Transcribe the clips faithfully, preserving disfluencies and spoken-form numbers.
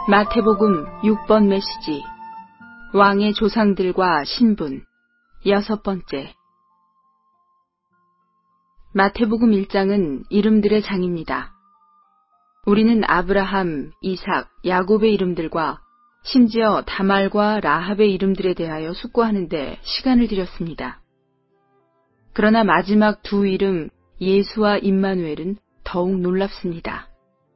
마태복음 육 번 메시지 왕의 조상들과 신분 여섯 번째. 마태복음 일 장은 이름들의 장입니다. 우리는 아브라함, 이삭, 야곱의 이름들과 심지어 다말과 라합의 이름들에 대하여 숙고하는데 시간을 들였습니다. 그러나 마지막 두 이름 예수와 임마누엘은 더욱 놀랍습니다.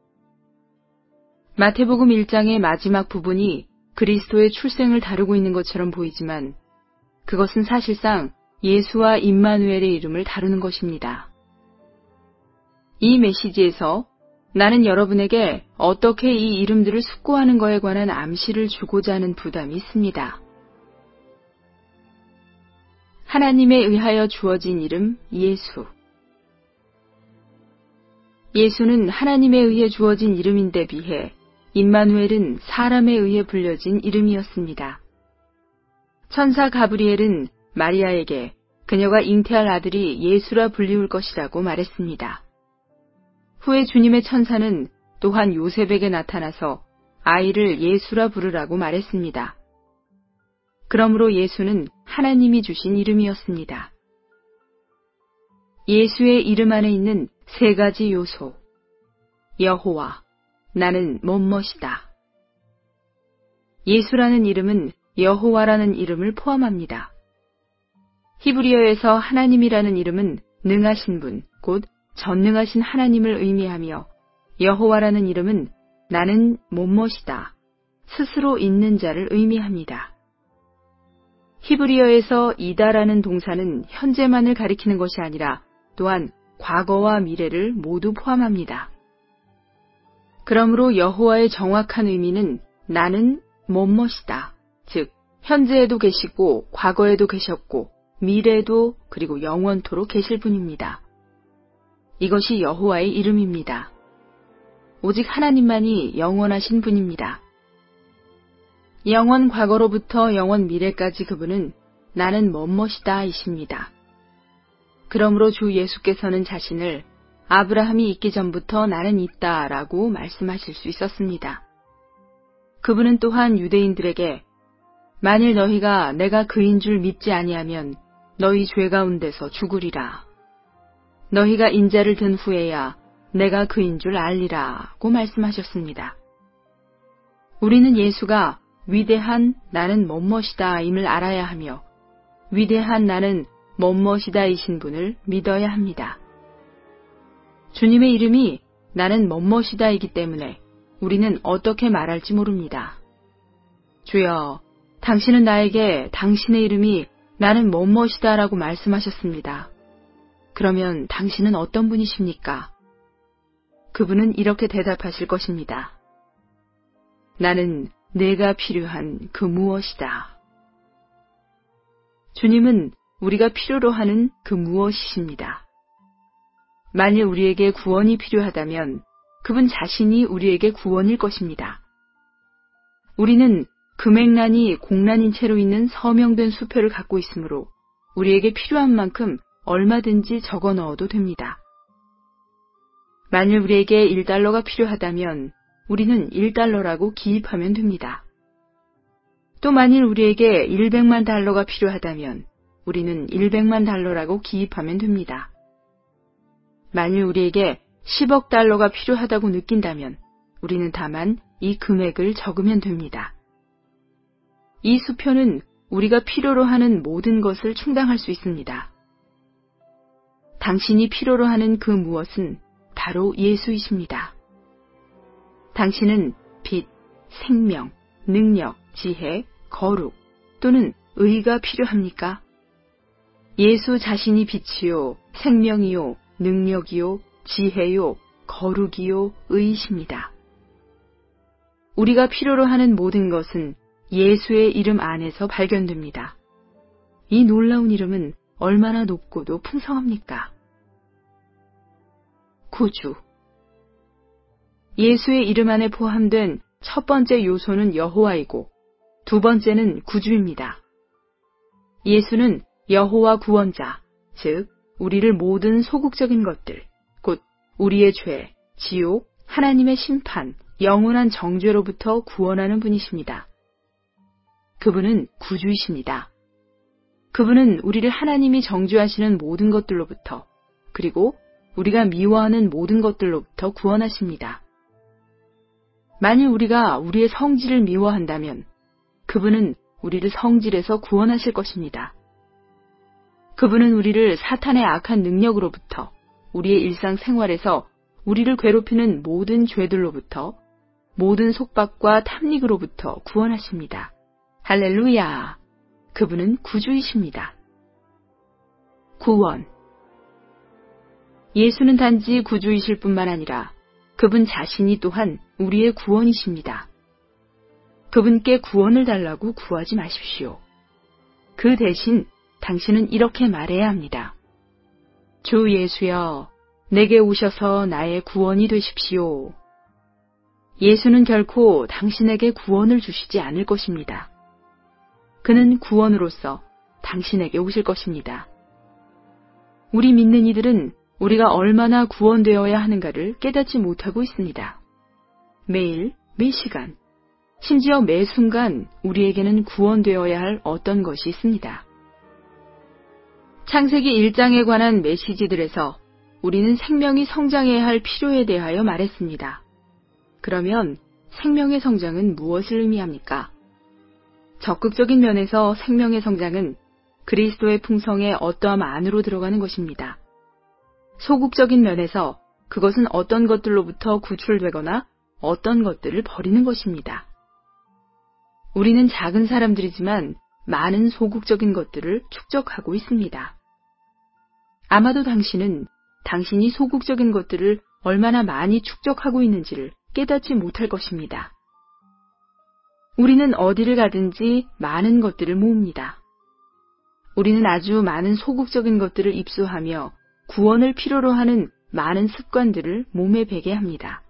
마태복음 일 장의 마지막 부분이 그리스도의 출생을 다루고 있는 것처럼 보이지만 그것은 사실상 예수와 임마누엘의 이름을 다루는 것입니다. 이 메시지에서 나는 여러분에게 어떻게 이 이름들을 숙고하는 것에 관한 암시를 주고자 하는 부담이 있습니다. 하나님에 의하여 주어진 이름 예수. 예수는 하나님에 의해 주어진 이름인데 비해 임마누엘은 사람에 의해 불려진 이름이었습니다. 천사 가브리엘은 마리아에게 그녀가 잉태할 아들이 예수라 불리울 것이라고 말했습니다. 후에 주님의 천사는 또한 요셉에게 나타나서 아이를 예수라 부르라고 말했습니다. 그러므로 예수는 하나님이 주신 이름이었습니다. 예수의 이름 안에 있는 세 가지 요소. 여호와, 나는 못멋이다. 예수라는 이름은 여호와라는 이름을 포함합니다. 히브리어에서 하나님이라는 이름은 능하신 분, 곧 전능하신 하나님을 의미하며 여호와라는 이름은 나는 못멋이다, 스스로 있는 자를 의미합니다. 히브리어에서 이다라는 동사는 현재만을 가리키는 것이 아니라 또한 과거와 미래를 모두 포함합니다. 그러므로 여호와의 정확한 의미는 나는 못멋이다, 즉 현재에도 계시고 과거에도 계셨고 미래에도 그리고 영원토록 계실 분입니다. 이것이 여호와의 이름입니다. 오직 하나님만이 영원하신 분입니다. 영원 과거로부터 영원 미래까지 그분은 나는 못멋이다 이십니다. 그러므로 주 예수께서는 자신을 아브라함이 있기 전부터 나는 있다 라고 말씀하실 수 있었습니다. 그분은 또한 유대인들에게 만일 너희가 내가 그인 줄 믿지 아니하면 너희 죄 가운데서 죽으리라. 너희가 인자를 든 후에야 내가 그인 줄 알리라고 말씀하셨습니다. 우리는 예수가 위대한 나는 못멋이다 임을 알아야 하며 위대한 나는 못멋이다 이신 분을 믿어야 합니다. 주님의 이름이 나는 못멋이다 이기 때문에 우리는 어떻게 말할지 모릅니다. 주여, 당신은 나에게 당신의 이름이 나는 못멋이다 라고 말씀하셨습니다. 그러면 당신은 어떤 분이십니까? 그분은 이렇게 대답하실 것입니다. 나는 내가 필요한 그 무엇이다. 주님은 우리가 필요로 하는 그 무엇이십니다. 만일 우리에게 구원이 필요하다면 그분 자신이 우리에게 구원일 것입니다. 우리는 금액란이 공란인 채로 있는 서명된 수표를 갖고 있으므로 우리에게 필요한 만큼 얼마든지 적어 넣어도 됩니다. 만일 우리에게 일 달러가 필요하다면 우리는 일 달러라고 기입하면 됩니다. 또 만일 우리에게 일백만 달러가 필요하다면 우리는 일백만 달러라고 기입하면 됩니다. 만일 우리에게 십억 달러가 필요하다고 느낀다면 우리는 다만 이 금액을 적으면 됩니다. 이 수표는 우리가 필요로 하는 모든 것을 충당할 수 있습니다. 당신이 필요로 하는 그 무엇은 바로 예수이십니다. 당신은 빛, 생명, 능력, 지혜, 거룩 또는 의가 필요합니까? 예수 자신이 빛이요, 생명이요, 능력이요, 지혜요, 거룩이요, 의이십니다. 우리가 필요로 하는 모든 것은 예수의 이름 안에서 발견됩니다. 이 놀라운 이름은 얼마나 높고도 풍성합니까? 구주. 예수의 이름 안에 포함된 첫 번째 요소는 여호와이고 두 번째는 구주입니다. 예수는 여호와 구원자, 즉 우리를 모든 소극적인 것들, 곧 우리의 죄, 지옥, 하나님의 심판, 영원한 정죄로부터 구원하는 분이십니다. 그분은 구주이십니다. 그분은 우리를 하나님이 정죄하시는 모든 것들로부터, 그리고 우리가 미워하는 모든 것들로부터 구원하십니다. 만일 우리가 우리의 성질을 미워한다면 그분은 우리를 성질에서 구원하실 것입니다. 그분은 우리를 사탄의 악한 능력으로부터, 우리의 일상생활에서 우리를 괴롭히는 모든 죄들로부터, 모든 속박과 탐닉으로부터 구원하십니다. 할렐루야! 그분은 구주이십니다. 구원. 예수는 단지 구주이실 뿐만 아니라 그분 자신이 또한 우리의 구원이십니다. 그분께 구원을 달라고 구하지 마십시오. 그 대신 당신은 이렇게 말해야 합니다. 주 예수여, 내게 오셔서 나의 구원이 되십시오. 예수는 결코 당신에게 구원을 주시지 않을 것입니다. 그는 구원으로서 당신에게 오실 것입니다. 우리 믿는 이들은 우리가 얼마나 구원되어야 하는가를 깨닫지 못하고 있습니다. 매일, 매 시간, 심지어 매 순간 우리에게는 구원되어야 할 어떤 것이 있습니다. 창세기 일 장에 관한 메시지들에서 우리는 생명이 성장해야 할 필요에 대하여 말했습니다. 그러면 생명의 성장은 무엇을 의미합니까? 적극적인 면에서 생명의 성장은 그리스도의 풍성의 어떠함 안으로 들어가는 것입니다. 소극적인 면에서 그것은 어떤 것들로부터 구출되거나 어떤 것들을 버리는 것입니다. 우리는 작은 사람들이지만 많은 소극적인 것들을 축적하고 있습니다. 아마도 당신은 당신이 소극적인 것들을 얼마나 많이 축적하고 있는지를 깨닫지 못할 것입니다. 우리는 어디를 가든지 많은 것들을 모읍니다. 우리는 아주 많은 소극적인 것들을 입수하며 구원을 필요로 하는 많은 습관들을 몸에 배게 합니다.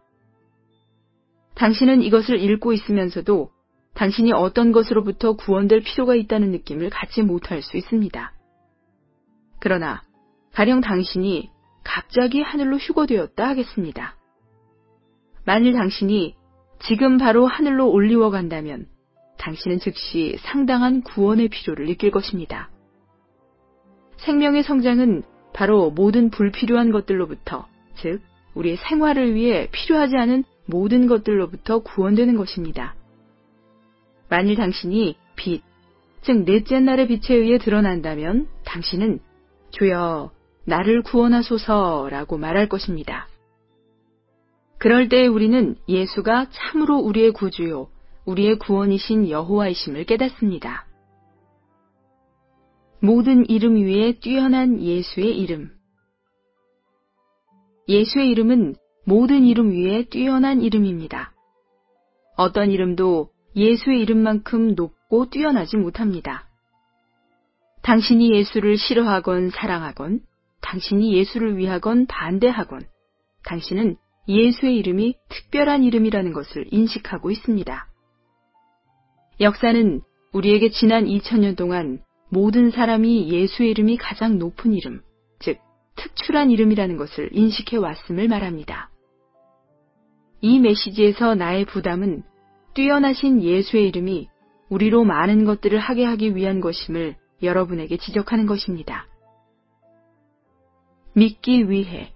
당신은 이것을 읽고 있으면서도 당신이 어떤 것으로부터 구원될 필요가 있다는 느낌을 갖지 못할 수 있습니다. 그러나 가령 당신이 갑자기 하늘로 휴거되었다 하겠습니다. 만일 당신이 지금 바로 하늘로 올리워 간다면 당신은 즉시 상당한 구원의 필요를 느낄 것입니다. 생명의 성장은 바로 모든 불필요한 것들로부터, 즉 우리의 생활을 위해 필요하지 않은 모든 것들로부터 구원되는 것입니다. 만일 당신이 빛, 즉 넷째 날의 빛에 의해 드러난다면 당신은 주여 나를 구원하소서라고 말할 것입니다. 그럴 때 우리는 예수가 참으로 우리의 구주요, 우리의 구원이신 여호와이심을 깨닫습니다. 모든 이름 위에 뛰어난 예수의 이름. 예수의 이름은 모든 이름 위에 뛰어난 이름입니다. 어떤 이름도 예수의 이름만큼 높고 뛰어나지 못합니다. 당신이 예수를 싫어하건 사랑하건, 당신이 예수를 위하건 반대하건, 당신은 예수의 이름이 특별한 이름이라는 것을 인식하고 있습니다. 역사는 우리에게 지난 이천 년 동안 모든 사람이 예수의 이름이 가장 높은 이름, 즉 특출한 이름이라는 것을 인식해 왔음을 말합니다. 이 메시지에서 나의 부담은 뛰어나신 예수의 이름이 우리로 많은 것들을 하게 하기 위한 것임을 여러분에게 지적하는 것입니다. 믿기 위해.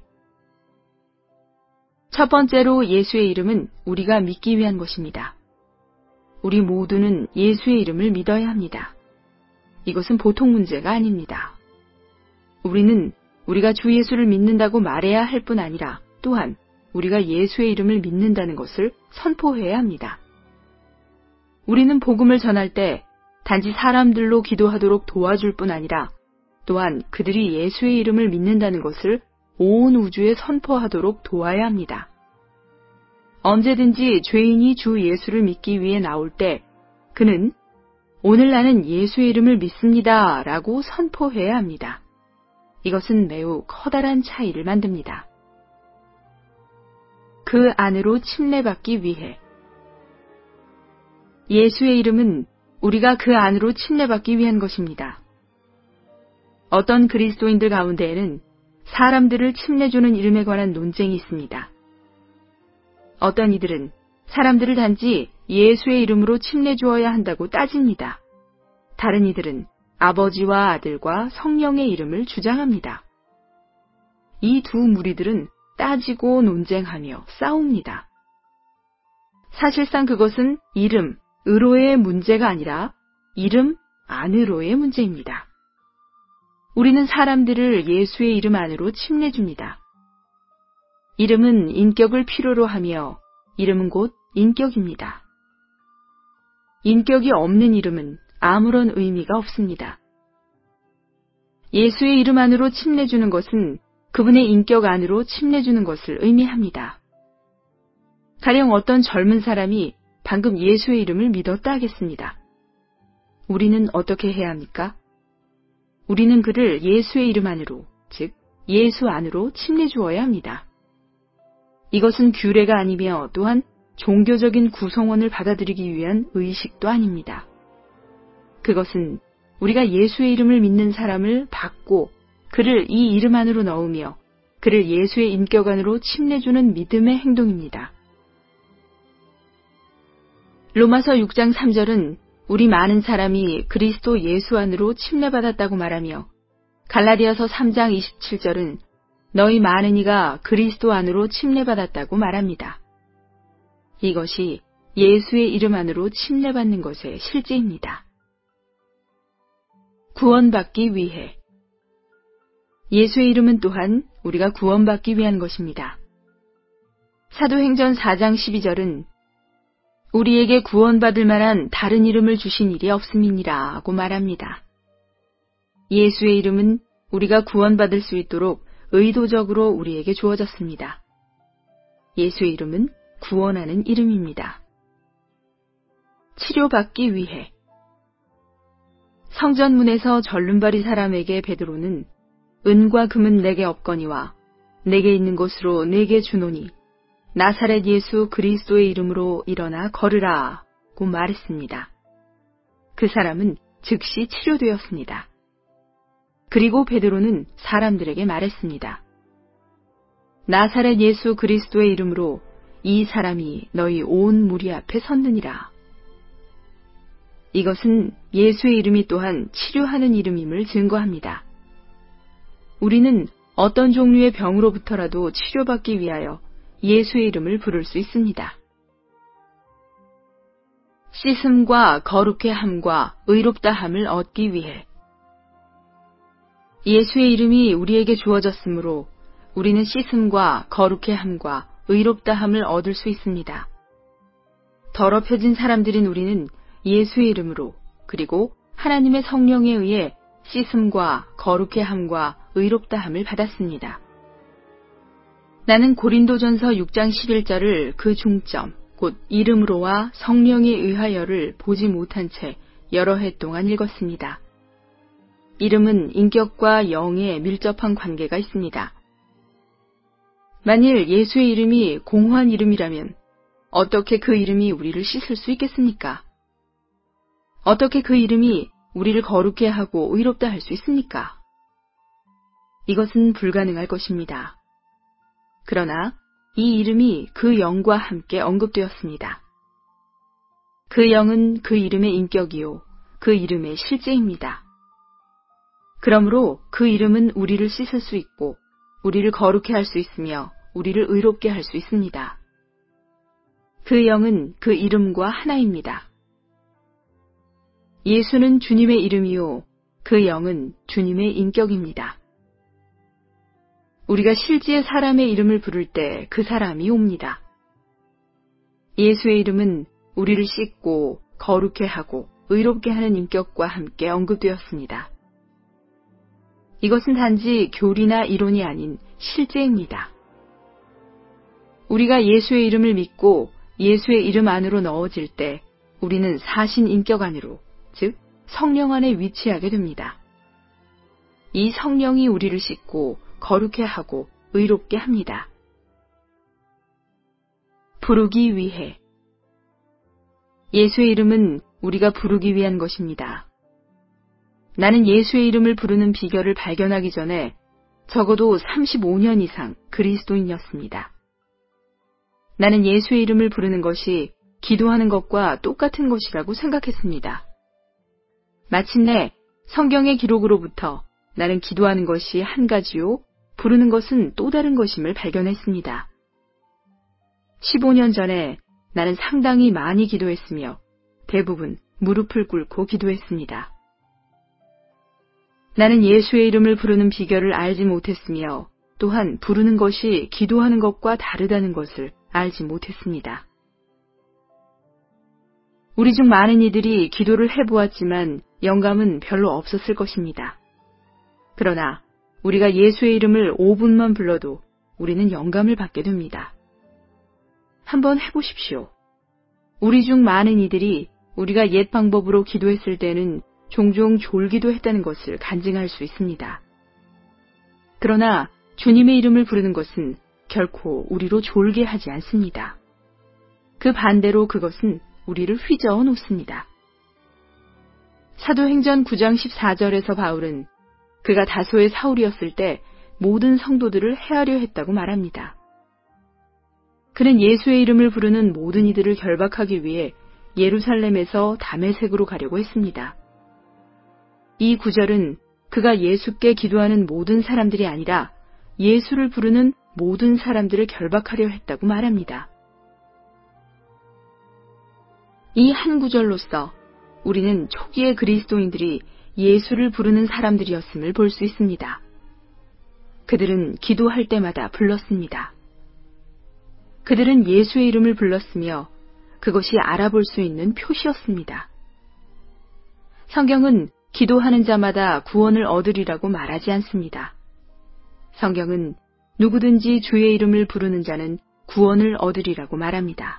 첫 번째로 예수의 이름은 우리가 믿기 위한 것입니다. 우리 모두는 예수의 이름을 믿어야 합니다. 이것은 보통 문제가 아닙니다. 우리는 우리가 주 예수를 믿는다고 말해야 할 뿐 아니라 또한 우리가 예수의 이름을 믿는다는 것을 선포해야 합니다. 우리는 복음을 전할 때 단지 사람들로 기도하도록 도와줄 뿐 아니라 또한 그들이 예수의 이름을 믿는다는 것을 온 우주에 선포하도록 도와야 합니다. 언제든지 죄인이 주 예수를 믿기 위해 나올 때 그는 오늘 나는 예수의 이름을 믿습니다 라고 선포해야 합니다. 이것은 매우 커다란 차이를 만듭니다. 그 안으로 침례받기 위해. 예수의 이름은 우리가 그 안으로 침례받기 위한 것입니다. 어떤 그리스도인들 가운데에는 사람들을 침례주는 이름에 관한 논쟁이 있습니다. 어떤 이들은 사람들을 단지 예수의 이름으로 침례주어야 한다고 따집니다. 다른 이들은 아버지와 아들과 성령의 이름을 주장합니다. 이 두 무리들은 따지고 논쟁하며 싸웁니다. 사실상 그것은 이름, 의로의 문제가 아니라 이름 안으로의 문제입니다. 우리는 사람들을 예수의 이름 안으로 침례줍니다. 이름은 인격을 필요로 하며 이름은 곧 인격입니다. 인격이 없는 이름은 아무런 의미가 없습니다. 예수의 이름 안으로 침례주는 것은 그분의 인격 안으로 침례주는 것을 의미합니다. 가령 어떤 젊은 사람이 방금 예수의 이름을 믿었다 하겠습니다. 우리는 어떻게 해야 합니까? 우리는 그를 예수의 이름 안으로, 즉 예수 안으로 침례주어야 합니다. 이것은 규례가 아니며 또한 종교적인 구성원을 받아들이기 위한 의식도 아닙니다. 그것은 우리가 예수의 이름을 믿는 사람을 받고 그를 이 이름 안으로 넣으며 그를 예수의 인격 안으로 침례주는 믿음의 행동입니다. 로마서 육 장 삼 절은 우리 많은 사람이 그리스도 예수 안으로 침례받았다고 말하며 갈라디아서 삼 장 이십칠 절은 너희 많은 이가 그리스도 안으로 침례받았다고 말합니다. 이것이 예수의 이름 안으로 침례받는 것의 실제입니다. 구원받기 위해 예수의 이름은 또한 우리가 구원받기 위한 것입니다. 사도행전 사 장 십이 절은 우리에게 구원받을 만한 다른 이름을 주신 일이 없음이니라고 말합니다. 예수의 이름은 우리가 구원받을 수 있도록 의도적으로 우리에게 주어졌습니다. 예수의 이름은 구원하는 이름입니다. 치료받기 위해 성전문에서 절름발이 사람에게 베드로는 은과 금은 내게 없거니와 내게 있는 것으로 내게 주노니 나사렛 예수 그리스도의 이름으로 일어나 걸으라고 말했습니다. 그 사람은 즉시 치료되었습니다. 그리고 베드로는 사람들에게 말했습니다. 나사렛 예수 그리스도의 이름으로 이 사람이 너희 온 무리 앞에 섰느니라. 이것은 예수의 이름이 또한 치료하는 이름임을 증거합니다. 우리는 어떤 종류의 병으로부터라도 치료받기 위하여 예수의 이름을 부를 수 있습니다. 씻음과 거룩해 함과 의롭다 함을 얻기 위해 예수의 이름이 우리에게 주어졌으므로 우리는 씻음과 거룩해 함과 의롭다 함을 얻을 수 있습니다. 더럽혀진 사람들인 우리는 예수의 이름으로 그리고 하나님의 성령에 의해 씻음과 거룩해 함과 의롭다 함을 받았습니다. 나는 고린도전서 육 장 십일 절을 그 중점, 곧 이름으로와 성령에 의하여를 보지 못한 채 여러 해 동안 읽었습니다. 이름은 인격과 영에 밀접한 관계가 있습니다. 만일 예수의 이름이 공허한 이름이라면 어떻게 그 이름이 우리를 씻을 수 있겠습니까? 어떻게 그 이름이 우리를 거룩해 하고 의롭다 할 수 있습니까? 이것은 불가능할 것입니다. 그러나 이 이름이 그 영과 함께 언급되었습니다. 그 영은 그 이름의 인격이요, 그 이름의 실제입니다. 그러므로 그 이름은 우리를 씻을 수 있고, 우리를 거룩해 할 수 있으며, 우리를 의롭게 할 수 있습니다. 그 영은 그 이름과 하나입니다. 예수는 주님의 이름이요, 그 영은 주님의 인격입니다. 우리가 실지의 사람의 이름을 부를 때 그 사람이 옵니다. 예수의 이름은 우리를 씻고 거룩해 하고 의롭게 하는 인격과 함께 언급되었습니다. 이것은 단지 교리나 이론이 아닌 실제입니다. 우리가 예수의 이름을 믿고 예수의 이름 안으로 넣어질 때 우리는 사신 인격 안으로, 즉 성령 안에 위치하게 됩니다. 이 성령이 우리를 씻고 거룩해 하고 의롭게 합니다. 부르기 위해 예수의 이름은 우리가 부르기 위한 것입니다. 나는 예수의 이름을 부르는 비결을 발견하기 전에 적어도 삼십오 년 이상 그리스도인이었습니다. 나는 예수의 이름을 부르는 것이 기도하는 것과 똑같은 것이라고 생각했습니다. 마침내 성경의 기록으로부터 나는 기도하는 것이 한 가지요, 부르는 것은 또 다른 것임을 발견했습니다. 십오 년 전에 나는 상당히 많이 기도했으며 대부분 무릎을 꿇고 기도했습니다. 나는 예수의 이름을 부르는 비결을 알지 못했으며 또한 부르는 것이 기도하는 것과 다르다는 것을 알지 못했습니다. 우리 중 많은 이들이 기도를 해보았지만 영감은 별로 없었을 것입니다. 그러나 우리가 예수의 이름을 오 분만 불러도 우리는 영감을 받게 됩니다. 한번 해보십시오. 우리 중 많은 이들이 우리가 옛 방법으로 기도했을 때는 종종 졸기도 했다는 것을 간증할 수 있습니다. 그러나 주님의 이름을 부르는 것은 결코 우리로 졸게 하지 않습니다. 그 반대로 그것은 우리를 휘저어 놓습니다. 사도행전 구 장 십사 절에서 바울은 그가 다소의 사울이었을 때 모든 성도들을 해하려 했다고 말합니다. 그는 예수의 이름을 부르는 모든 이들을 결박하기 위해 예루살렘에서 다메섹으로 가려고 했습니다. 이 구절은 그가 예수께 기도하는 모든 사람들이 아니라 예수를 부르는 모든 사람들을 결박하려 했다고 말합니다. 이 한 구절로서 우리는 초기의 그리스도인들이 예수를 부르는 사람들이었음을 볼 수 있습니다. 그들은 기도할 때마다 불렀습니다. 그들은 예수의 이름을 불렀으며 그것이 알아볼 수 있는 표시였습니다. 성경은 기도하는 자마다 구원을 얻으리라고 말하지 않습니다. 성경은 누구든지 주의 이름을 부르는 자는 구원을 얻으리라고 말합니다.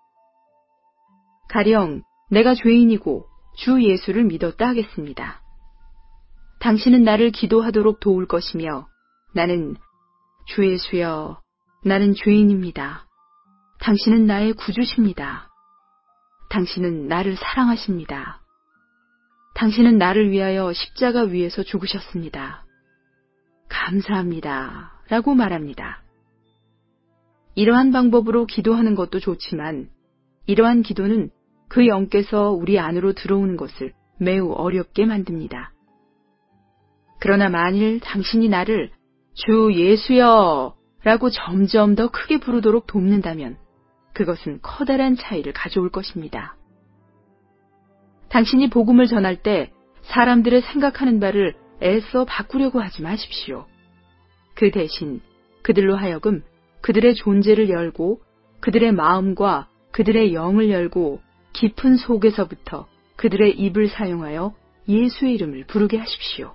가령 내가 죄인이고 주 예수를 믿었다 하겠습니다. 당신은 나를 기도하도록 도울 것이며 나는 주 예수여, 나는 죄인입니다. 당신은 나의 구주십니다. 당신은 나를 사랑하십니다. 당신은 나를 위하여 십자가 위에서 죽으셨습니다. 감사합니다. 라고 말합니다. 이러한 방법으로 기도하는 것도 좋지만 이러한 기도는 그 영께서 우리 안으로 들어오는 것을 매우 어렵게 만듭니다. 그러나 만일 당신이 나를 주 예수여 라고 점점 더 크게 부르도록 돕는다면 그것은 커다란 차이를 가져올 것입니다. 당신이 복음을 전할 때 사람들의 생각하는 바를 애써 바꾸려고 하지 마십시오. 그 대신 그들로 하여금 그들의 존재를 열고 그들의 마음과 그들의 영을 열고 깊은 속에서부터 그들의 입을 사용하여 예수의 이름을 부르게 하십시오.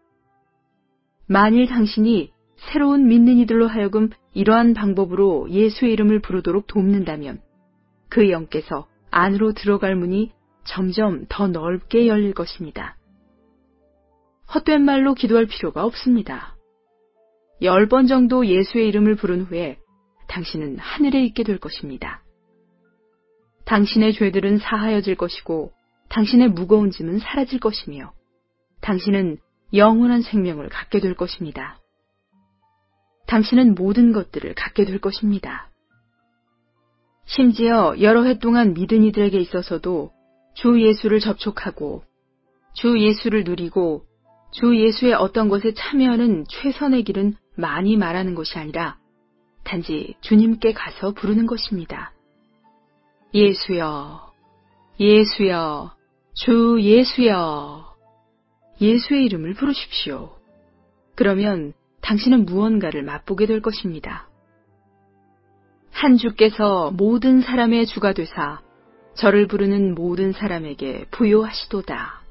만일 당신이 새로운 믿는 이들로 하여금 이러한 방법으로 예수의 이름을 부르도록 돕는다면 그 영께서 안으로 들어갈 문이 점점 더 넓게 열릴 것입니다. 헛된 말로 기도할 필요가 없습니다. 열 번 정도 예수의 이름을 부른 후에 당신은 하늘에 있게 될 것입니다. 당신의 죄들은 사하여질 것이고 당신의 무거운 짐은 사라질 것이며 당신은 영원한 생명을 갖게 될 것입니다. 당신은 모든 것들을 갖게 될 것입니다. 심지어 여러 해 동안 믿은 이들에게 있어서도 주 예수를 접촉하고 주 예수를 누리고 주 예수의 어떤 것에 참여하는 최선의 길은 많이 말하는 것이 아니라 단지 주님께 가서 부르는 것입니다. 예수여, 예수여, 주 예수여. 예수의 이름을 부르십시오. 그러면 당신은 무언가를 맛보게 될 것입니다. 한 주께서 모든 사람의 주가 되사 저를 부르는 모든 사람에게 부요하시도다.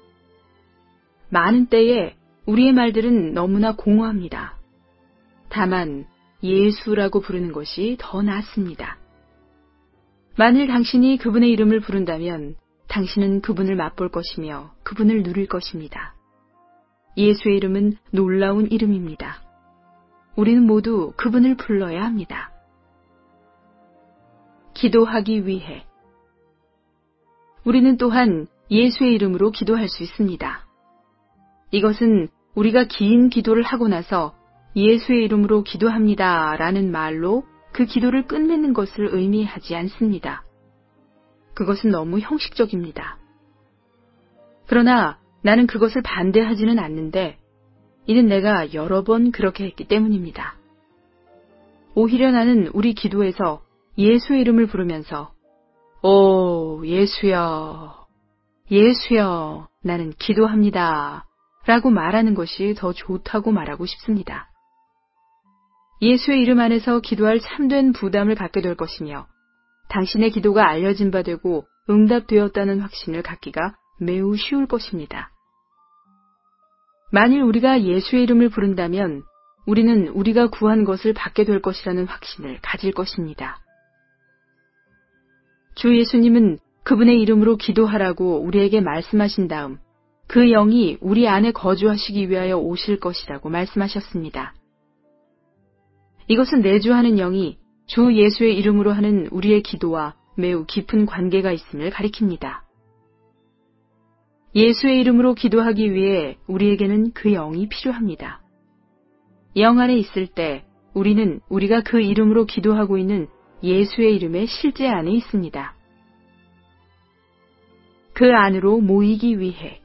많은 때에 우리의 말들은 너무나 공허합니다. 다만 예수라고 부르는 것이 더 낫습니다. 만일 당신이 그분의 이름을 부른다면 당신은 그분을 맛볼 것이며 그분을 누릴 것입니다. 예수의 이름은 놀라운 이름입니다. 우리는 모두 그분을 불러야 합니다. 기도하기 위해 우리는 또한 예수의 이름으로 기도할 수 있습니다. 이것은 우리가 긴 기도를 하고 나서 예수의 이름으로 기도합니다 라는 말로 그 기도를 끝맺는 것을 의미하지 않습니다. 그것은 너무 형식적입니다. 그러나 나는 그것을 반대하지는 않는데 이는 내가 여러 번 그렇게 했기 때문입니다. 오히려 나는 우리 기도에서 예수의 이름을 부르면서 오 예수여 예수여 나는 기도합니다 라고 말하는 것이 더 좋다고 말하고 싶습니다. 예수의 이름 안에서 기도할 참된 부담을 갖게 될 것이며 당신의 기도가 알려진 바 되고 응답되었다는 확신을 갖기가 매우 쉬울 것입니다. 만일 우리가 예수의 이름을 부른다면 우리는 우리가 구한 것을 받게 될 것이라는 확신을 가질 것입니다. 주 예수님은 그분의 이름으로 기도하라고 우리에게 말씀하신 다음 그 영이 우리 안에 거주하시기 위하여 오실 것이라고 말씀하셨습니다. 이것은 내주하는 영이 주 예수의 이름으로 하는 우리의 기도와 매우 깊은 관계가 있음을 가리킵니다. 예수의 이름으로 기도하기 위해 우리에게는 그 영이 필요합니다. 영 안에 있을 때 우리는 우리가 그 이름으로 기도하고 있는 예수의 이름의 실제 안에 있습니다. 그 안으로 모이기 위해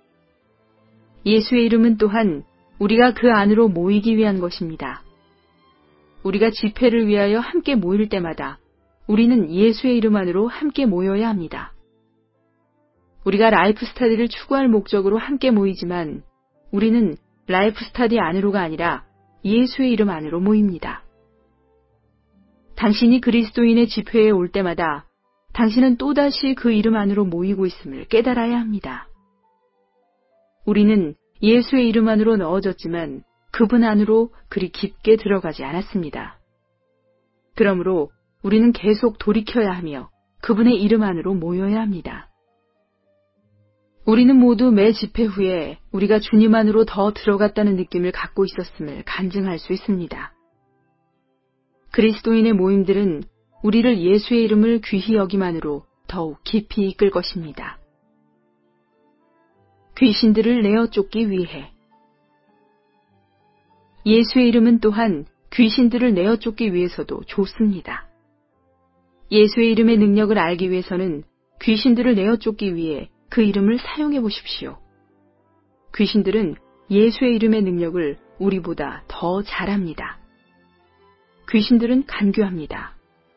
예수의 이름은 또한 우리가 그 안으로 모이기 위한 것입니다. 우리가 집회를 위하여 함께 모일 때마다 우리는 예수의 이름 안으로 함께 모여야 합니다. 우리가 라이프 스타디를 추구할 목적으로 함께 모이지만 우리는 라이프 스타디 안으로가 아니라 예수의 이름 안으로 모입니다. 당신이 그리스도인의 집회에 올 때마다 당신은 또다시 그 이름 안으로 모이고 있음을 깨달아야 합니다. 우리는 예수의 이름 안으로 넣어졌지만 그분 안으로 그리 깊게 들어가지 않았습니다. 그러므로 우리는 계속 돌이켜야 하며 그분의 이름 안으로 모여야 합니다. 우리는 모두 매 집회 후에 우리가 주님 안으로 더 들어갔다는 느낌을 갖고 있었음을 간증할 수 있습니다. 그리스도인의 모임들은 우리를 예수의 이름을 귀히 여김안으로 더욱 깊이 이끌 것입니다. 귀신들을 내어 쫓기 위해 예수의 이름은 또한 귀신들을 내어 쫓기 위해서도 좋습니다. 예수의 이름의 능력을 알기 위해서는 귀신들을 내어 쫓기 위해 그 이름을 사용해 보십시오. 귀신들은 예수의 이름의 능력을 우리보다 더 잘합니다. 귀신들은 간교합니다.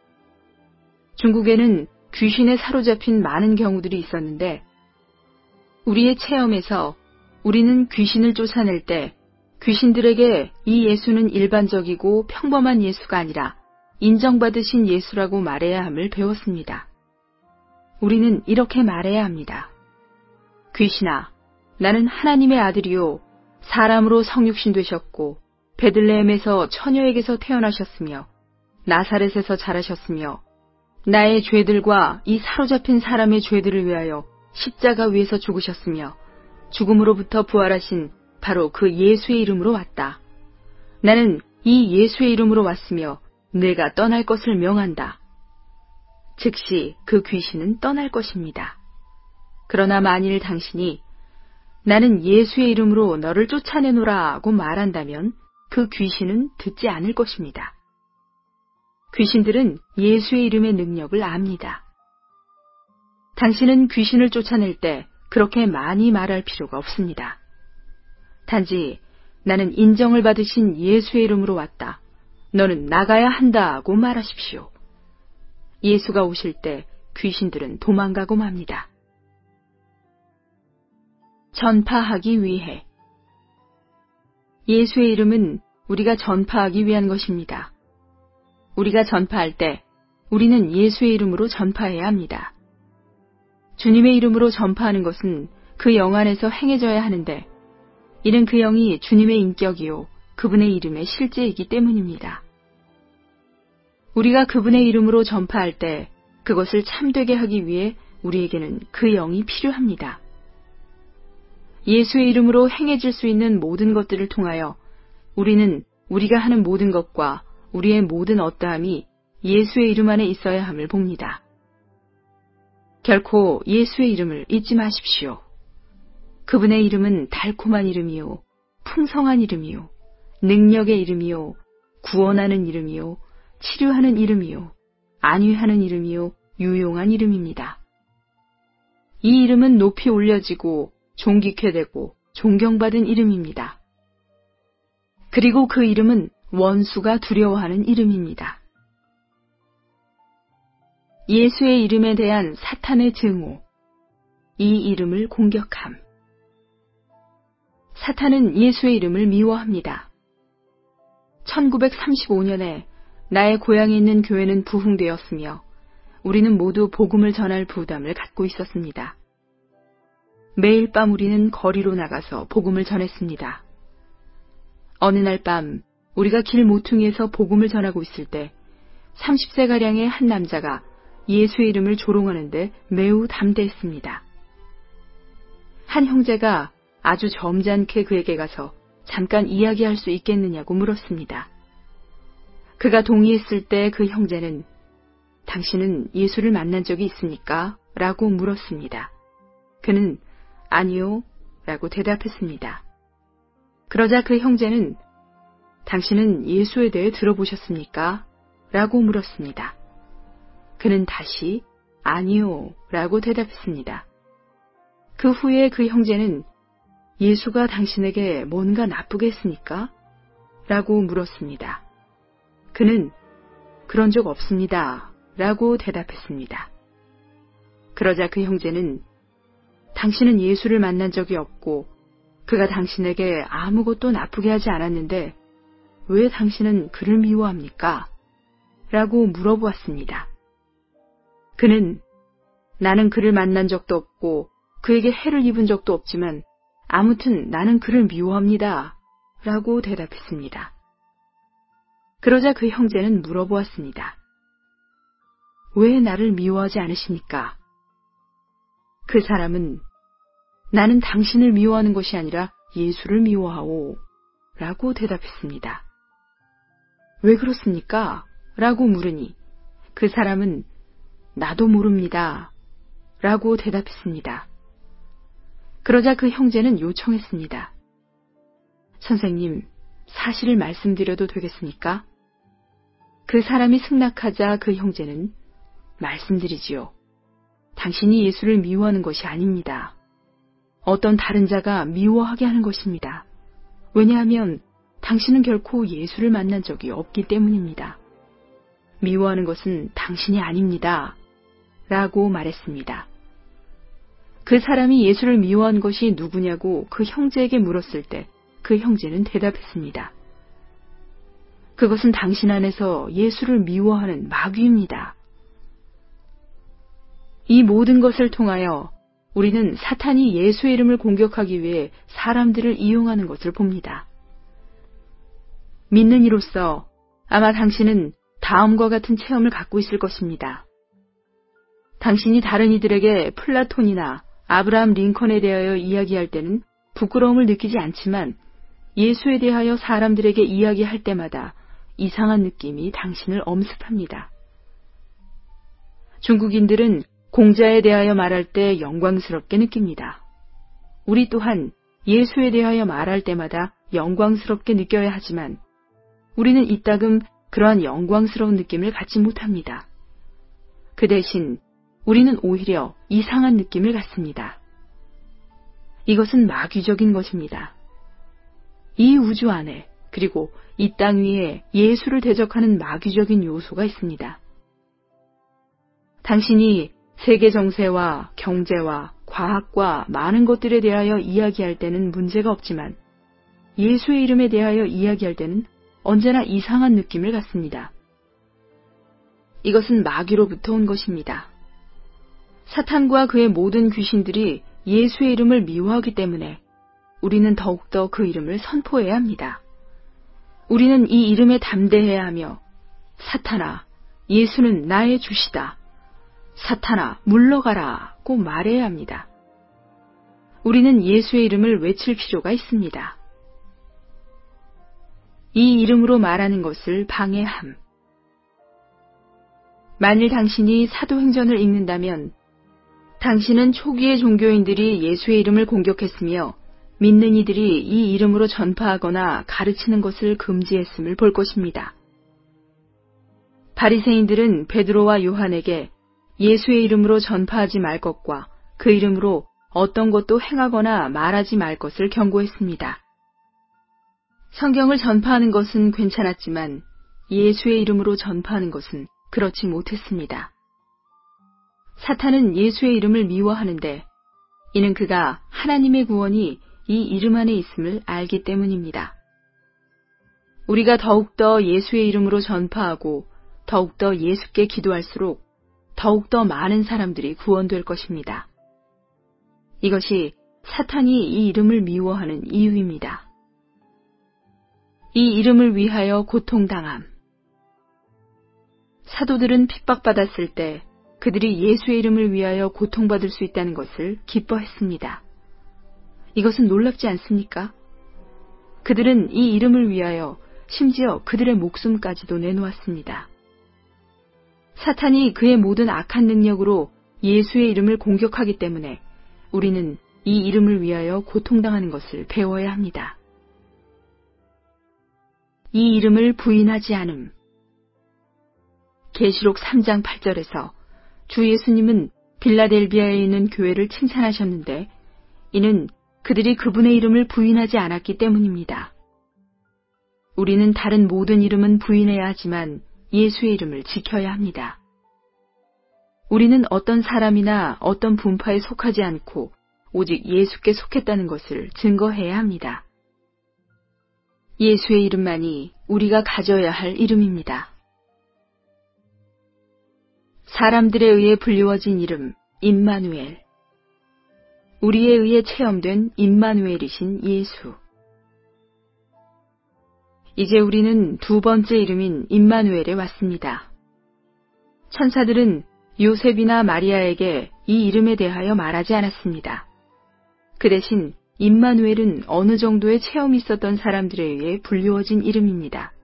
중국에는 귀신에 사로잡힌 많은 경우들이 있었는데 우리의 체험에서 우리는 귀신을 쫓아낼 때 귀신들에게 이 예수는 일반적이고 평범한 예수가 아니라 인정받으신 예수라고 말해야 함을 배웠습니다. 우리는 이렇게 말해야 합니다. 귀신아, 나는 하나님의 아들이요 사람으로 성육신 되셨고 베들레헴에서 처녀에게서 태어나셨으며 나사렛에서 자라셨으며 나의 죄들과 이 사로잡힌 사람의 죄들을 위하여 십자가 위에서 죽으셨으며 죽음으로부터 부활하신 바로 그 예수의 이름으로 왔다. 나는 이 예수의 이름으로 왔으며 내가 떠날 것을 명한다. 즉시 그 귀신은 떠날 것입니다. 그러나 만일 당신이 나는 예수의 이름으로 너를 쫓아내노라 하고 말한다면 그 귀신은 듣지 않을 것입니다. 귀신들은 예수의 이름의 능력을 압니다. 당신은 귀신을 쫓아낼 때 그렇게 많이 말할 필요가 없습니다. 단지 나는 인정을 받으신 예수의 이름으로 왔다. 너는 나가야 한다 고 말하십시오. 예수가 오실 때 귀신들은 도망가고 맙니다. 전파하기 위해 예수의 이름은 우리가 전파하기 위한 것입니다. 우리가 전파할 때 우리는 예수의 이름으로 전파해야 합니다. 주님의 이름으로 전파하는 것은 그 영 안에서 행해져야 하는데 이는 그 영이 주님의 인격이요 그분의 이름의 실제이기 때문입니다. 우리가 그분의 이름으로 전파할 때 그것을 참되게 하기 위해 우리에게는 그 영이 필요합니다. 예수의 이름으로 행해질 수 있는 모든 것들을 통하여 우리는 우리가 하는 모든 것과 우리의 모든 어떠함이 예수의 이름 안에 있어야 함을 봅니다. 결코 예수의 이름을 잊지 마십시오. 그분의 이름은 달콤한 이름이요, 풍성한 이름이요, 능력의 이름이요, 구원하는 이름이요, 치료하는 이름이요, 안위하는 이름이요, 유용한 이름입니다. 이 이름은 높이 올려지고 존귀케 되고 존경받은 이름입니다. 그리고 그 이름은 원수가 두려워하는 이름입니다. 예수의 이름에 대한 사탄의 증오, 이 이름을 공격함. 사탄은 예수의 이름을 미워합니다. 천구백삼십오 년에 나의 고향에 있는 교회는 부흥되었으며 우리는 모두 복음을 전할 부담을 갖고 있었습니다. 매일 밤 우리는 거리로 나가서 복음을 전했습니다. 어느 날 밤 우리가 길 모퉁이에서 복음을 전하고 있을 때 삼십 세가량의 한 남자가 예수의 이름을 조롱하는데 매우 담대했습니다. 한 형제가 아주 점잖게 그에게 가서 잠깐 이야기할 수 있겠느냐고 물었습니다. 그가 동의했을 때 그 형제는 당신은 예수를 만난 적이 있습니까? 라고 물었습니다. 그는 아니요 라고 대답했습니다. 그러자 그 형제는 당신은 예수에 대해 들어보셨습니까? 라고 물었습니다. 그는 다시 아니요 라고 대답했습니다. 그 후에 그 형제는 예수가 당신에게 뭔가 나쁘게 했습니까? 라고 물었습니다. 그는 그런 적 없습니다 라고 대답했습니다. 그러자 그 형제는 당신은 예수를 만난 적이 없고 그가 당신에게 아무것도 나쁘게 하지 않았는데 왜 당신은 그를 미워합니까? 라고 물어보았습니다. 그는 나는 그를 만난 적도 없고 그에게 해를 입은 적도 없지만 아무튼 나는 그를 미워합니다 라고 대답했습니다. 그러자 그 형제는 물어보았습니다. 왜 나를 미워하지 않으십니까? 그 사람은 나는 당신을 미워하는 것이 아니라 예수를 미워하오 라고 대답했습니다. 왜 그렇습니까? 라고 물으니 그 사람은 나도 모릅니다 라고 대답했습니다. 그러자 그 형제는 요청했습니다. 선생님, 사실을 말씀드려도 되겠습니까? 그 사람이 승낙하자 그 형제는 말씀드리지요. 당신이 예수를 미워하는 것이 아닙니다. 어떤 다른 자가 미워하게 하는 것입니다. 왜냐하면 당신은 결코 예수를 만난 적이 없기 때문입니다. 미워하는 것은 당신이 아닙니다. 라고 말했습니다. 그 사람이 예수를 미워한 것이 누구냐고 그 형제에게 물었을 때 그 형제는 대답했습니다. 그것은 당신 안에서 예수를 미워하는 마귀입니다. 이 모든 것을 통하여 우리는 사탄이 예수의 이름을 공격하기 위해 사람들을 이용하는 것을 봅니다. 믿는 이로서 아마 당신은 다음과 같은 체험을 갖고 있을 것입니다. 당신이 다른 이들에게 플라톤이나 아브라함 링컨에 대하여 이야기할 때는 부끄러움을 느끼지 않지만 예수에 대하여 사람들에게 이야기할 때마다 이상한 느낌이 당신을 엄습합니다. 중국인들은 공자에 대하여 말할 때 영광스럽게 느낍니다. 우리 또한 예수에 대하여 말할 때마다 영광스럽게 느껴야 하지만 우리는 이따금 그러한 영광스러운 느낌을 갖지 못합니다. 그 대신 우리는 오히려 이상한 느낌을 갖습니다. 이것은 마귀적인 것입니다. 이 우주 안에 그리고 이 땅 위에 예수를 대적하는 마귀적인 요소가 있습니다. 당신이 세계 정세와 경제와 과학과 많은 것들에 대하여 이야기할 때는 문제가 없지만 예수의 이름에 대하여 이야기할 때는 언제나 이상한 느낌을 갖습니다. 이것은 마귀로부터 온 것입니다. 사탄과 그의 모든 귀신들이 예수의 이름을 미워하기 때문에 우리는 더욱더 그 이름을 선포해야 합니다. 우리는 이 이름에 담대해야 하며 사탄아, 예수는 나의 주시다. 사탄아, 물러가라고 말해야 합니다. 우리는 예수의 이름을 외칠 필요가 있습니다. 이 이름으로 말하는 것을 방해함. 만일 당신이 사도행전을 읽는다면 당신은 초기의 종교인들이 예수의 이름을 공격했으며 믿는 이들이 이 이름으로 전파하거나 가르치는 것을 금지했음을 볼 것입니다. 바리새인들은 베드로와 요한에게 예수의 이름으로 전파하지 말 것과 그 이름으로 어떤 것도 행하거나 말하지 말 것을 경고했습니다. 성경을 전파하는 것은 괜찮았지만 예수의 이름으로 전파하는 것은 그렇지 못했습니다. 사탄은 예수의 이름을 미워하는데 이는 그가 하나님의 구원이 이 이름 안에 있음을 알기 때문입니다. 우리가 더욱더 예수의 이름으로 전파하고 더욱더 예수께 기도할수록 더욱더 많은 사람들이 구원될 것입니다. 이것이 사탄이 이 이름을 미워하는 이유입니다. 이 이름을 위하여 고통당함. 사도들은 핍박받았을 때 그들이 예수의 이름을 위하여 고통받을 수 있다는 것을 기뻐했습니다. 이것은 놀랍지 않습니까? 그들은 이 이름을 위하여 심지어 그들의 목숨까지도 내놓았습니다. 사탄이 그의 모든 악한 능력으로 예수의 이름을 공격하기 때문에 우리는 이 이름을 위하여 고통당하는 것을 배워야 합니다. 이 이름을 부인하지 않음. 계시록 삼 장 팔 절에서 주 예수님은 빌라델비아에 있는 교회를 칭찬하셨는데 이는 그들이 그분의 이름을 부인하지 않았기 때문입니다. 우리는 다른 모든 이름은 부인해야 하지만 예수의 이름을 지켜야 합니다. 우리는 어떤 사람이나 어떤 분파에 속하지 않고 오직 예수께 속했다는 것을 증거해야 합니다. 예수의 이름만이 우리가 가져야 할 이름입니다. 사람들에 의해 불리워진 이름 임마누엘. 우리에 의해 체험된 임마누엘이신 예수. 이제 우리는 두 번째 이름인 임마누엘에 왔습니다. 천사들은 요셉이나 마리아에게 이 이름에 대하여 말하지 않았습니다. 그 대신 임마누엘은 어느 정도의 체험이 있었던 사람들에 의해 불리워진 이름입니다.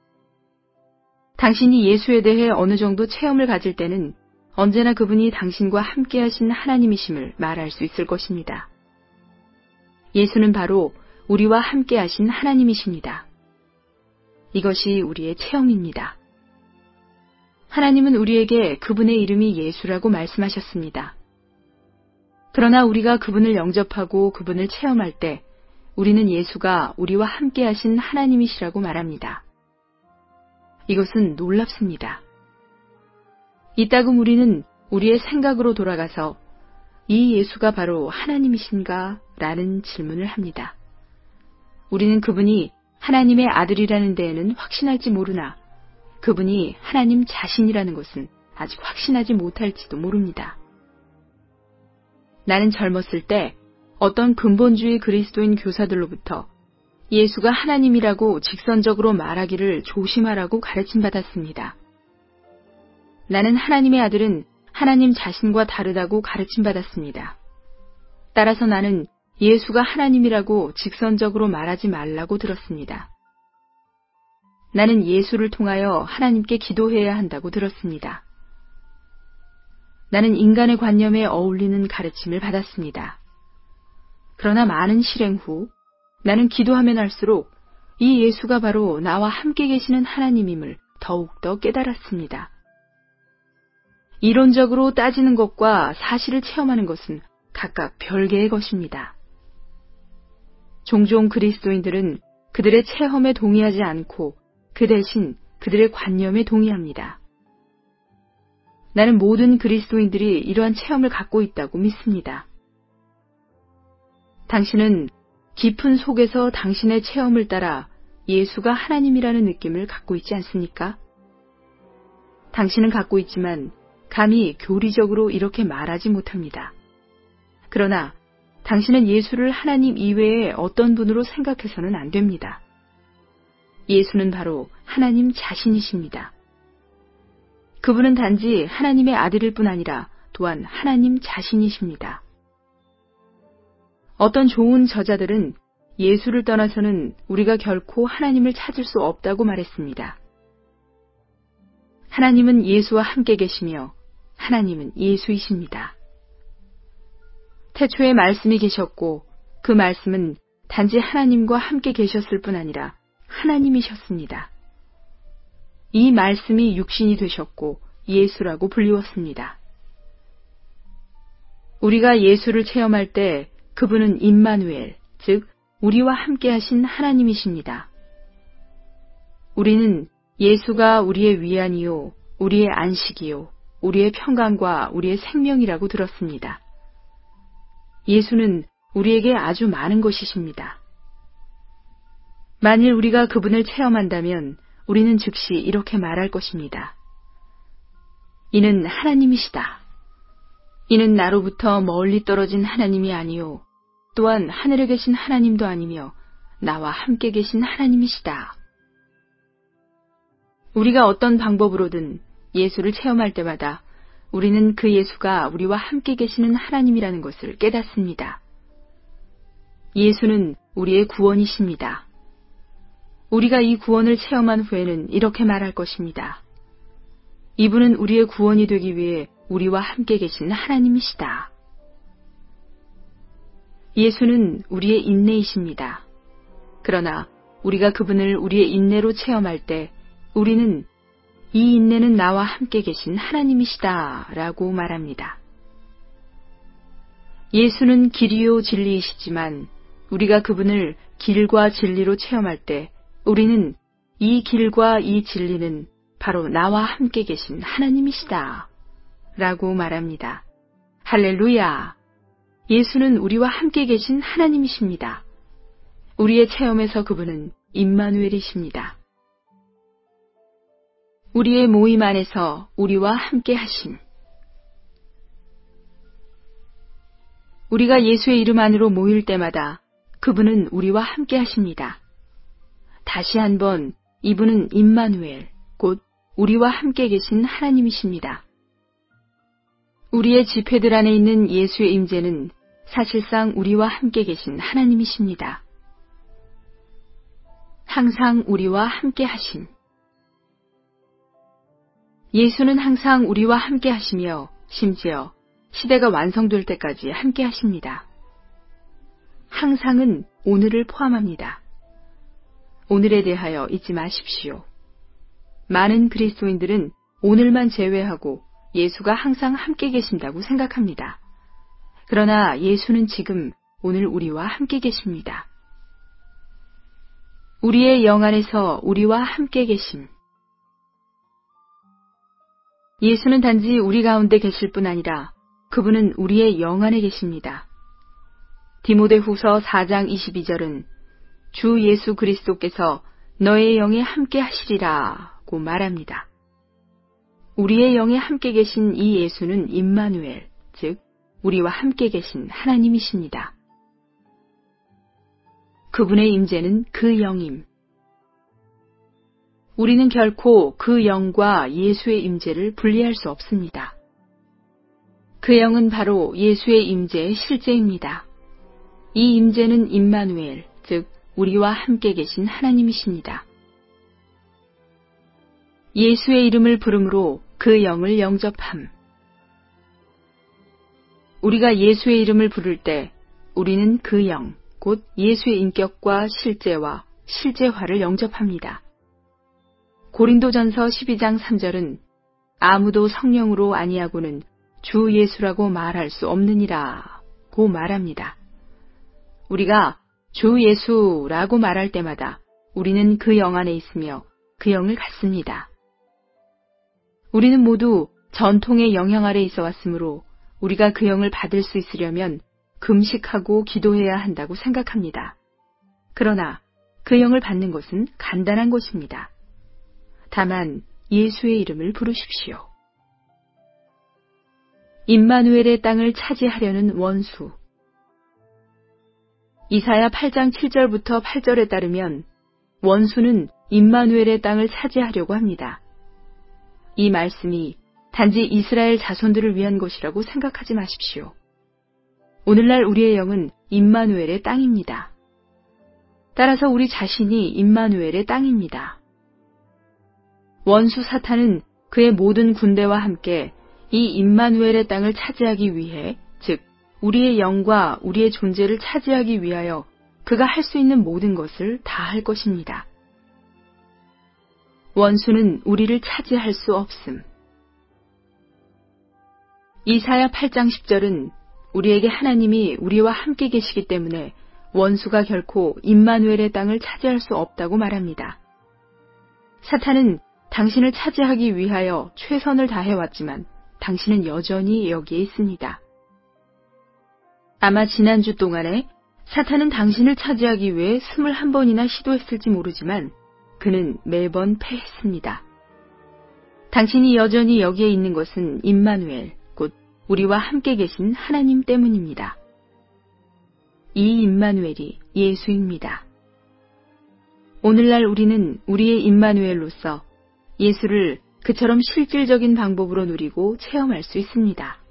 당신이 예수에 대해 어느 정도 체험을 가질 때는 언제나 그분이 당신과 함께 하신 하나님이심을 말할 수 있을 것입니다. 예수는 바로 우리와 함께 하신 하나님이십니다. 이것이 우리의 체험입니다. 하나님은 우리에게 그분의 이름이 예수라고 말씀하셨습니다. 그러나 우리가 그분을 영접하고 그분을 체험할 때 우리는 예수가 우리와 함께 하신 하나님이시라고 말합니다. 이것은 놀랍습니다. 이따금 우리는 우리의 생각으로 돌아가서 이 예수가 바로 하나님이신가? 라는 질문을 합니다. 우리는 그분이 하나님의 아들이라는 데에는 확신할지 모르나 그분이 하나님 자신이라는 것은 아직 확신하지 못할지도 모릅니다. 나는 젊었을 때 어떤 근본주의 그리스도인 교사들로부터 예수가 하나님이라고 직선적으로 말하기를 조심하라고 가르침받았습니다. 나는 하나님의 아들은 하나님 자신과 다르다고 가르침받았습니다. 따라서 나는 예수가 하나님이라고 직선적으로 말하지 말라고 들었습니다. 나는 예수를 통하여 하나님께 기도해야 한다고 들었습니다. 나는 인간의 관념에 어울리는 가르침을 받았습니다. 그러나 많은 실행 후 나는 기도하면 할수록 이 예수가 바로 나와 함께 계시는 하나님임을 더욱더 깨달았습니다. 이론적으로 따지는 것과 사실을 체험하는 것은 각각 별개의 것입니다. 종종 그리스도인들은 그들의 체험에 동의하지 않고 그 대신 그들의 관념에 동의합니다. 나는 모든 그리스도인들이 이러한 체험을 갖고 있다고 믿습니다. 당신은 깊은 속에서 당신의 체험을 따라 예수가 하나님이라는 느낌을 갖고 있지 않습니까? 당신은 갖고 있지만 감히 교리적으로 이렇게 말하지 못합니다. 그러나 당신은 예수를 하나님 이외의 어떤 분으로 생각해서는 안 됩니다. 예수는 바로 하나님 자신이십니다. 그분은 단지 하나님의 아들일 뿐 아니라 또한 하나님 자신이십니다. 어떤 좋은 저자들은 예수를 떠나서는 우리가 결코 하나님을 찾을 수 없다고 말했습니다. 하나님은 예수와 함께 계시며 하나님은 예수이십니다. 태초에 말씀이 계셨고 그 말씀은 단지 하나님과 함께 계셨을 뿐 아니라 하나님이셨습니다. 이 말씀이 육신이 되셨고 예수라고 불리웠습니다. 우리가 예수를 체험할 때 그분은 임마누엘, 즉 우리와 함께 하신 하나님이십니다. 우리는 예수가 우리의 위안이요, 우리의 안식이요, 우리의 평강과 우리의 생명이라고 들었습니다. 예수는 우리에게 아주 많은 것이십니다. 만일 우리가 그분을 체험한다면 우리는 즉시 이렇게 말할 것입니다. 이는 하나님이시다. 이는 나로부터 멀리 떨어진 하나님이 아니요, 또한 하늘에 계신 하나님도 아니며 나와 함께 계신 하나님이시다. 우리가 어떤 방법으로든 예수를 체험할 때마다 우리는 그 예수가 우리와 함께 계시는 하나님이라는 것을 깨닫습니다. 예수는 우리의 구원이십니다. 우리가 이 구원을 체험한 후에는 이렇게 말할 것입니다. 이분은 우리의 구원이 되기 위해 우리와 함께 계신 하나님이시다. 예수는 우리의 인내이십니다. 그러나 우리가 그분을 우리의 인내로 체험할 때 우리는 이 인내는 나와 함께 계신 하나님이시다 라고 말합니다. 예수는 길이요 진리이시지만 우리가 그분을 길과 진리로 체험할 때 우리는 이 길과 이 진리는 바로 나와 함께 계신 하나님이시다 라고 말합니다. 할렐루야! 예수는 우리와 함께 계신 하나님이십니다. 우리의 체험에서 그분은 임마누엘이십니다. 우리의 모임 안에서 우리와 함께 하심. 우리가 예수의 이름 안으로 모일 때마다 그분은 우리와 함께 하십니다. 다시 한번 이분은 임마누엘, 곧 우리와 함께 계신 하나님이십니다. 우리의 집회들 안에 있는 예수의 임재는 사실상 우리와 함께 계신 하나님이십니다. 항상 우리와 함께 하심. 예수는 항상 우리와 함께 하시며 심지어 시대가 완성될 때까지 함께 하십니다. 항상은 오늘을 포함합니다. 오늘에 대하여 잊지 마십시오. 많은 그리스도인들은 오늘만 제외하고 예수가 항상 함께 계신다고 생각합니다. 그러나 예수는 지금 오늘 우리와 함께 계십니다. 우리의 영 안에서 우리와 함께 계심. 예수는 단지 우리 가운데 계실 뿐 아니라 그분은 우리의 영 안에 계십니다. 디모데후서 사 장 이십이 절은 주 예수 그리스도께서 너의 영에 함께 하시리라고 말합니다. 우리의 영에 함께 계신 이 예수는 임마누엘, 즉 우리와 함께 계신 하나님이십니다. 그분의 임재는 그 영임. 우리는 결코 그 영과 예수의 임재를 분리할 수 없습니다. 그 영은 바로 예수의 임재의 실제입니다. 이 임재는 임마누엘, 즉 우리와 함께 계신 하나님이십니다. 예수의 이름을 부름으로 그 영을 영접함. 우리가 예수의 이름을 부를 때 우리는 그 영, 곧 예수의 인격과 실제와 실제화를 영접합니다. 고린도전서 십이 장 삼 절은 아무도 성령으로 아니하고는 주 예수라고 말할 수 없느니라 고 말합니다. 우리가 주 예수라고 말할 때마다 우리는 그 영 안에 있으며 그 영을 갖습니다. 우리는 모두 전통의 영향 아래 있어 왔으므로 우리가 그 영을 받을 수 있으려면 금식하고 기도해야 한다고 생각합니다. 그러나 그 영을 받는 것은 간단한 것입니다. 다만 예수의 이름을 부르십시오. 임마누엘의 땅을 차지하려는 원수. 이사야 팔 장 칠 절부터 팔 절에 따르면 원수는 임마누엘의 땅을 차지하려고 합니다. 이 말씀이 단지 이스라엘 자손들을 위한 것이라고 생각하지 마십시오. 오늘날 우리의 영은 임마누엘의 땅입니다. 따라서 우리 자신이 임마누엘의 땅입니다. 원수 사탄은 그의 모든 군대와 함께 이 임마누엘의 땅을 차지하기 위해, 즉 우리의 영과 우리의 존재를 차지하기 위하여 그가 할 수 있는 모든 것을 다 할 것입니다. 원수는 우리를 차지할 수 없음. 이사야 팔 장 십 절은 우리에게 하나님이 우리와 함께 계시기 때문에 원수가 결코 임마누엘의 땅을 차지할 수 없다고 말합니다. 사탄은 당신을 차지하기 위하여 최선을 다해왔지만 당신은 여전히 여기에 있습니다. 아마 지난주 동안에 사탄은 당신을 차지하기 위해 스물한 번이나 시도했을지 모르지만 그는 매번 패했습니다. 당신이 여전히 여기에 있는 것은 임마누엘, 곧 우리와 함께 계신 하나님 때문입니다. 이 임마누엘이 예수입니다. 오늘날 우리는 우리의 임마누엘로서 예수를 그처럼 실질적인 방법으로 누리고 체험할 수 있습니다.